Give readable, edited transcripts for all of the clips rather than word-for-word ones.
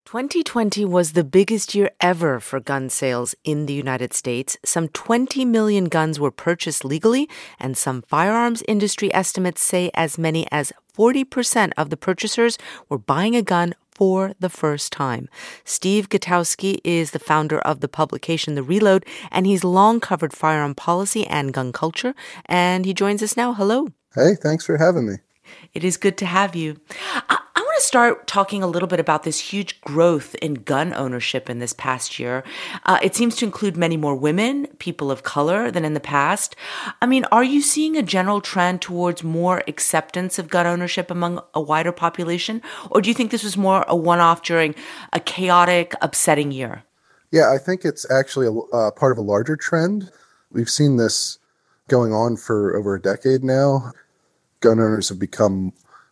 2020 was the biggest year ever for gun sales in the United States. Some 20 million guns were purchased legally, and some firearms industry estimates say as many as 40% of the purchasers were buying a gun for the first time. Steve Gutowski is the founder of the publication The Reload, and he's long covered firearm policy and gun culture, and he joins us now. Hello. Hey, thanks for having me. It is good to have you. I want to start talking a little bit about this huge growth in gun ownership in this past year. It seems to include many more women, people of color than in the past. I mean, are you seeing a general trend towards more acceptance of gun ownership among a wider population? Or do you think this was more a one-off during a chaotic, upsetting year? Yeah, I think it's actually a part of a larger trend. We've seen this going on for over a decade now. Gun owners have become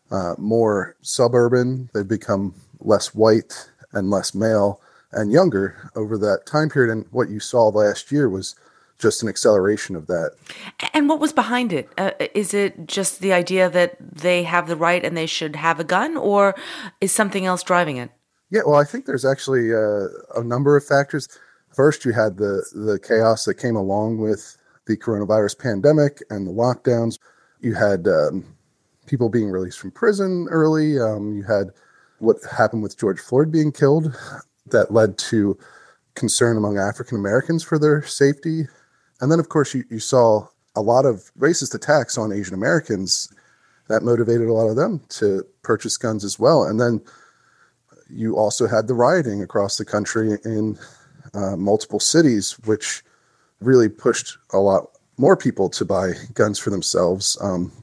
more suburban. They've become less white and less male and younger over that time period. And what you saw last year was just an acceleration of that. And what was behind it? Is it just the idea that they have the right and they should have a gun, or is something else driving it? Yeah, well, I think there's actually a number of factors. First, you had the chaos that came along with the coronavirus pandemic and the lockdowns. You had people being released from prison early. You had what happened with George Floyd being killed that led to concern among African Americans for their safety. And then, of course, you saw a lot of racist attacks on Asian Americans that motivated a lot of them to purchase guns as well. And then you also had the rioting across the country in multiple cities, which really pushed a lot more people to buy guns for themselves.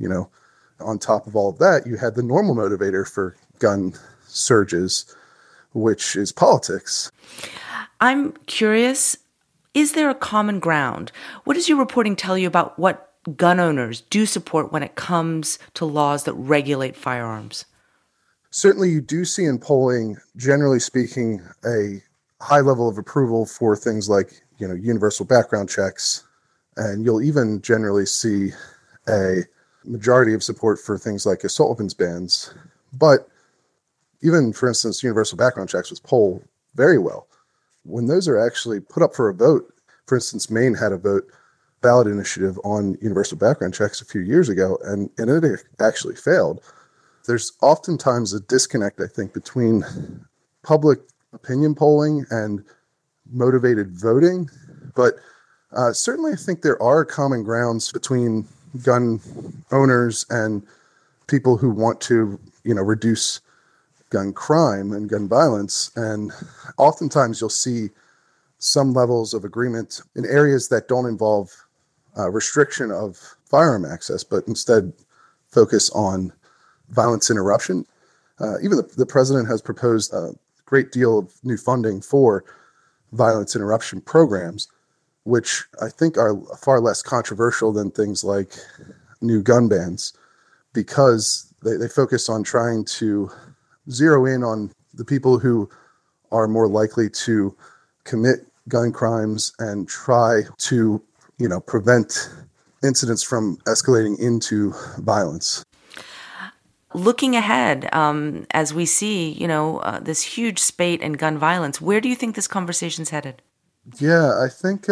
On top of all of that, you had the normal motivator for gun surges, which is politics. I'm curious, is there a common ground? What does your reporting tell you about what gun owners do support when it comes to laws that regulate firearms? Certainly, you do see in polling, generally speaking, a high level of approval for things like, universal background checks. And you'll even generally see a majority of support for things like assault weapons bans. But even, for instance, universal background checks was polled very well. When those are actually put up for a vote, for instance, Maine had a ballot initiative on universal background checks a few years ago, and it actually failed. There's oftentimes a disconnect, I think, between public opinion polling and motivated voting. But certainly I think there are common grounds between gun owners and people who want to, reduce gun crime and gun violence. And oftentimes you'll see some levels of agreement in areas that don't involve restriction of firearm access, but instead focus on violence interruption. Even the president has proposed a great deal of new funding for violence interruption programs, which I think are far less controversial than things like new gun bans, because they focus on trying to zero in on the people who are more likely to commit gun crimes and try to, prevent incidents from escalating into violence. Looking ahead, as we see, this huge spate in gun violence, where do you think this conversation's headed? Yeah, I think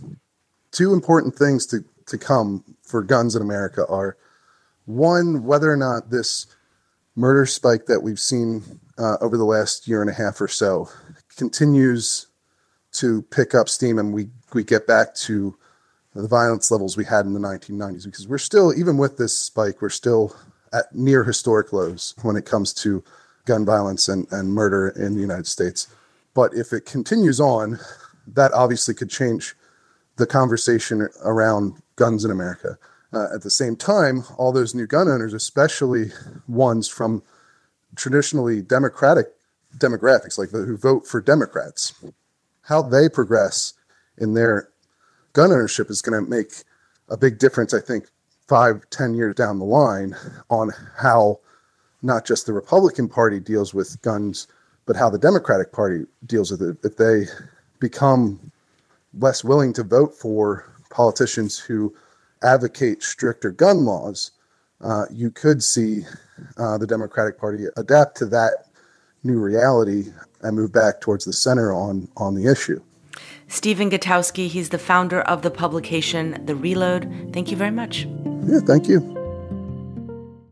two important things to come for guns in America are, one, whether or not this murder spike that we've seen over the last year and a half or so continues to pick up steam and we get back to the violence levels we had in the 1990s. Because we're still, even with this spike, we're still at near historic lows when it comes to gun violence and murder in the United States. But if it continues on, that obviously could change the conversation around guns in America. At the same time, all those new gun owners, especially ones from traditionally Democratic demographics, like who vote for Democrats, how they progress in their gun ownership is going to make a big difference, I think, 5-10 years down the line on how not just the Republican Party deals with guns, but how the Democratic Party deals with it. If they become less willing to vote for politicians who advocate stricter gun laws, you could see the Democratic Party adapt to that new reality and move back towards the center on the issue. Stephen Gutowski, he's the founder of the publication The Reload. Thank you very much. Yeah, thank you.